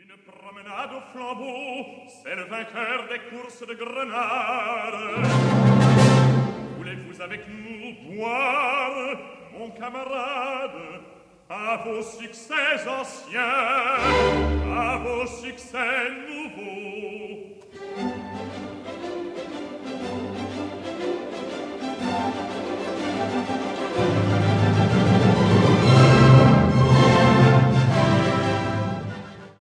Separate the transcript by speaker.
Speaker 1: Une promenade au flambeau, c'est le vainqueur des courses de Grenade. Voulez-vous avec nous boire, mon camarade, à vos succès anciens, à vos succès nouveaux?